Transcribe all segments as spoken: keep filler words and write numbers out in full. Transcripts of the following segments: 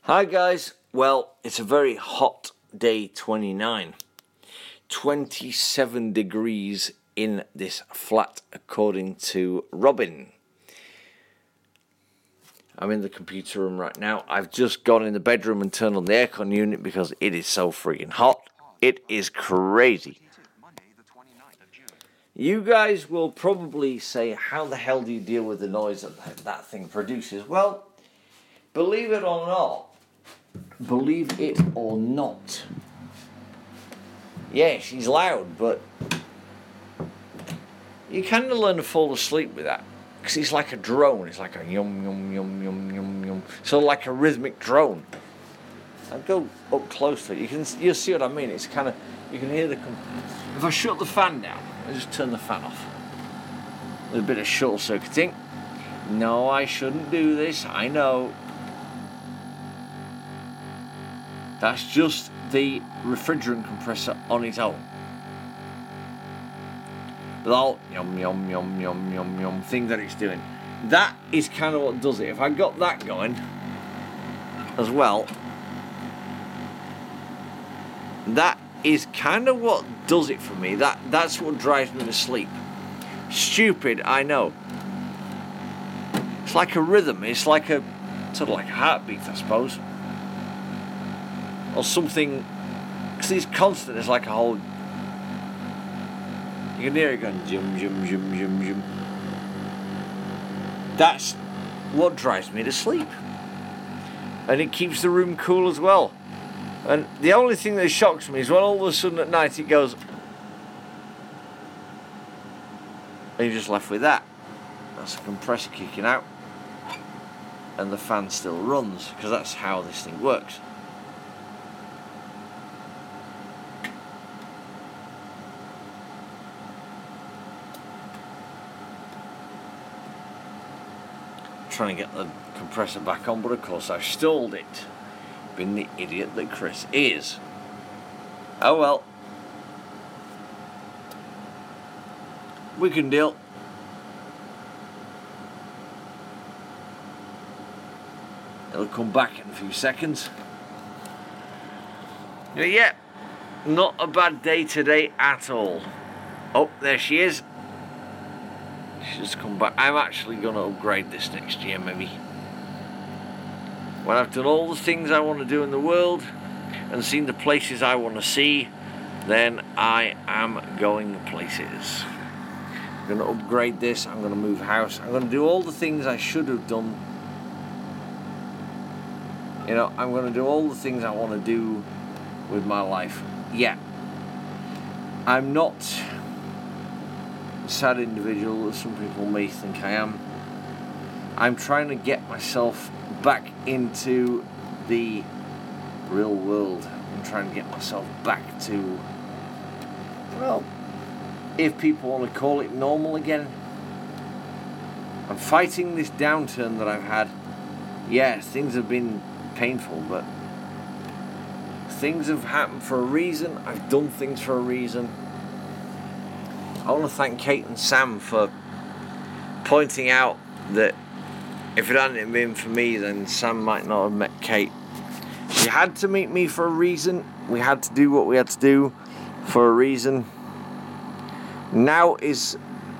Hi guys, well, it's a very hot day twenty-nine. twenty-seven degrees in this flat according to Robin. I'm in the computer room right now. I've just gone in the bedroom and turned on the aircon unit because it is so friggin' hot. It is crazy. You guys will probably say, how the hell do you deal with the noise that that thing produces? Well, believe it or not, Believe it or not. Yeah, she's loud, but you kind of learn to fall asleep with that. Because it's like a drone. It's like a yum, yum, yum, yum, yum, yum. So like a rhythmic drone. I'd go up close to it. You can, you'll see what I mean. It's kind of, you can hear the... If I shut the fan down, I just turn the fan off. There's a bit of short circuiting. No, I shouldn't do this. I know. That's just the refrigerant compressor on its own. The whole yum yum yum yum yum yum thing that it's doing. That is kind of what does it. If I got that going as well, that is kind of what does it for me. That that's what drives me to sleep. Stupid, I know. It's like a rhythm. It's like a sort of like a heartbeat, I suppose. Or something, because it's constant, it's like a whole, you can hear it going, jum, jum, jum, jum, jum. That's what drives me to sleep. And it keeps the room cool as well. And the only thing that shocks me is when all of a sudden at night it goes, and you're just left with that. That's a compressor kicking out. And the fan still runs, because that's how this thing works. Trying to get the compressor back on, but of course I've stalled it. Being the idiot that Chris is. Oh well. We can deal. It'll come back in a few seconds. Yeah, not a bad day today at all. Oh, there she is. She's come back. I'm actually going to upgrade this next year, maybe. When I've done all the things I want to do in the world and seen the places I want to see, then I am going places. I'm going to upgrade this. I'm going to move house. I'm going to do all the things I should have done. You know, I'm going to do all the things I want to do with my life. Yeah. I'm not sad individual that some people may think I am. I'm trying to get myself back into the real world. I'm trying to get myself back to, well, if people want to call it normal again. I'm fighting this downturn that I've had. Yeah, things have been painful, but things have happened for a reason. I've done things for a reason. I want to thank Kate and Sam for pointing out that if it hadn't been for me, then Sam might not have met Kate. She had to meet me for a reason. We had to do what we had to do for a reason. Now is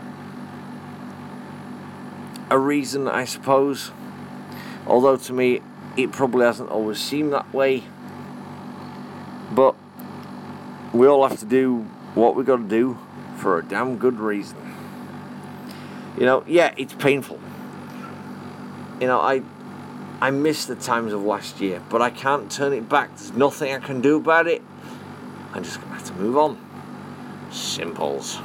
a reason, I suppose. Although to me, it probably hasn't always seemed that way. But we all have to do what we got to do for a damn good reason. You know, yeah, it's painful. You know, I I miss the times of last year, but I can't turn it back. There's nothing I can do about it. I'm just going to have to move on. Simples.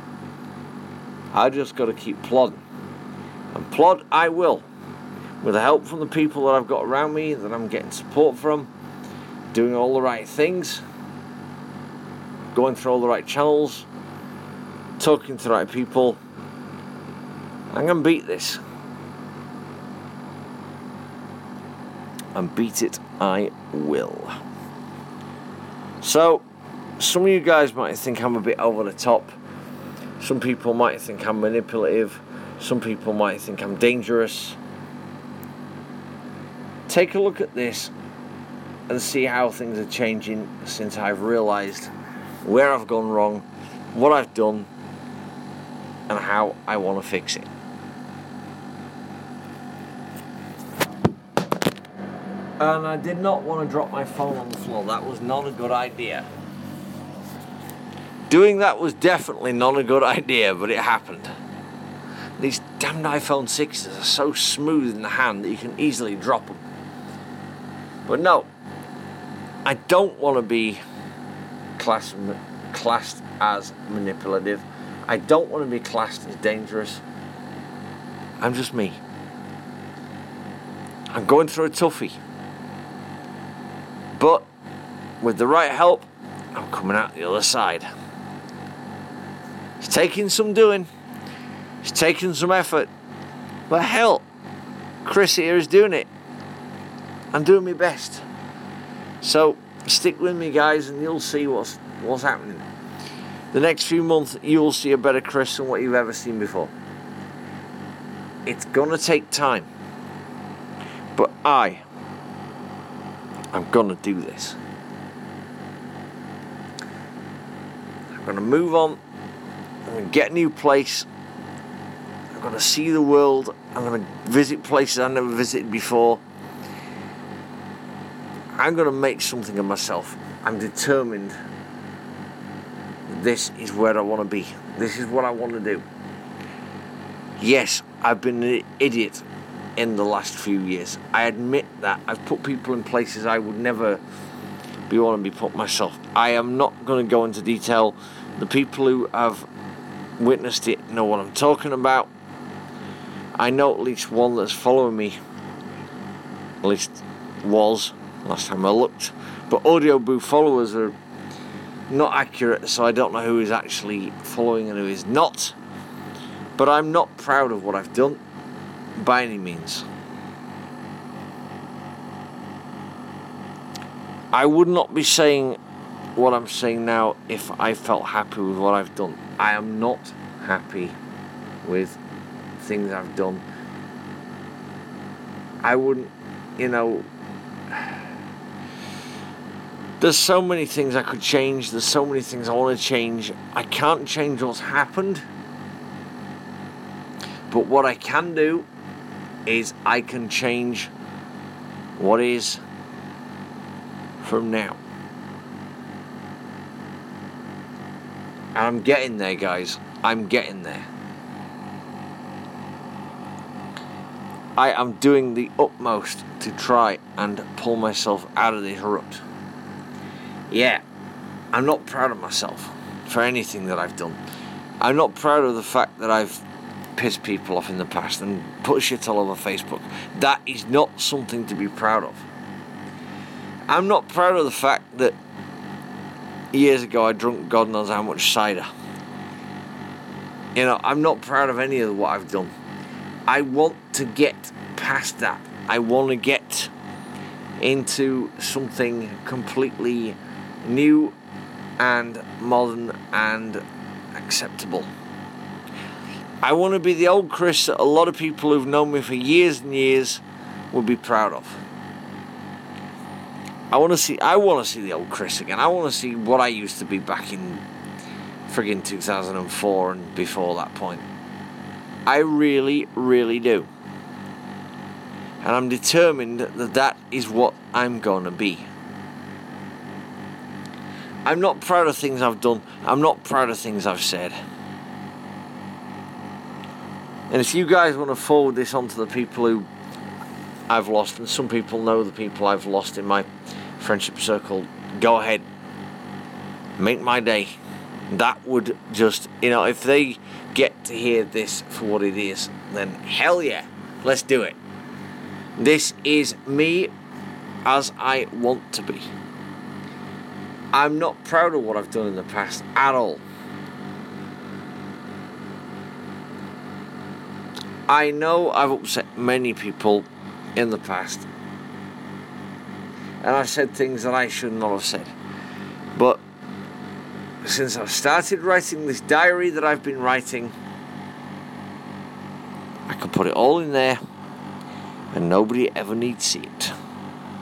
I just got to keep plodding. And plod I will. With the help from the people that I've got around me, that I'm getting support from, doing all the right things, going through all the right channels, talking to the right people. I'm going to beat this. And beat it I will. So, some of you guys might think I'm a bit over the top. Some people might think I'm manipulative. Some people might think I'm dangerous. Take a look at this and see how things are changing since I've realised where I've gone wrong, what I've done, and how I want to fix it. And I did not want to drop my phone on the floor. That was not a good idea. Doing that was definitely not a good idea, but it happened. These damned iPhone sixes are so smooth in the hand that you can easily drop them. But no, I don't want to be classed, classed as manipulative. I don't want to be classed as dangerous. I'm just me. I'm going through a toughie. But with the right help, I'm coming out the other side. It's taking some doing. It's taking some effort. But hell, Chris here is doing it. I'm doing my best. So stick with me, guys, and you'll see what's what's happening. The next few months, you'll see a better Chris than what you've ever seen before. It's gonna take time. But I, I'm gonna do this. I'm gonna move on. I'm gonna get a new place. I'm gonna see the world. I'm gonna visit places I've never visited before. I'm gonna make something of myself. I'm determined. This is where I want to be. This is what I want to do. Yes, I've been an idiot in the last few years. I admit that. I've put people in places I would never be want to be put myself. I am not going to go into detail. The people who have witnessed it know what I'm talking about. I know at least one that's following me. At least was last time I looked. But Audio Boo followers are not accurate, so I don't know who is actually following and who is not. But I'm not proud of what I've done by any means. I would not be saying what I'm saying now if I felt happy with what I've done. I am not happy with things I've done. I wouldn't, you know, there's so many things I could change. There's so many things I want to change. I can't change what's happened. But what I can do is I can change what is from now. And I'm getting there, guys. I'm getting there. I am doing the utmost to try and pull myself out of this rut. Yeah, I'm not proud of myself for anything that I've done. I'm not proud of the fact that I've pissed people off in the past and put shit all over Facebook. That is not something to be proud of. I'm not proud of the fact that years ago I drunk God knows how much cider. You know, I'm not proud of any of what I've done. I want to get past that. I want to get into something completely new and modern and acceptable. I want to be the old Chris that a lot of people who've known me for years and years would be proud of. I want to see I want to see the old Chris again. I want to see what I used to be back in friggin' two thousand four and before that point. I really, really do. And I'm determined that that is what I'm going to be. I'm not proud of things I've done. I'm not proud of things I've said. And if you guys want to forward this on to the people who I've lost, and some people know the people I've lost in my friendship circle, go ahead. Make my day. That would just, you know, if they get to hear this for what it is, then hell yeah, let's do it. This is me as I want to be. I'm not proud of what I've done in the past at all. I know I've upset many people in the past. And I've said things that I should not have said. But since I've started writing this diary that I've been writing, I can put it all in there and nobody ever needs to see it.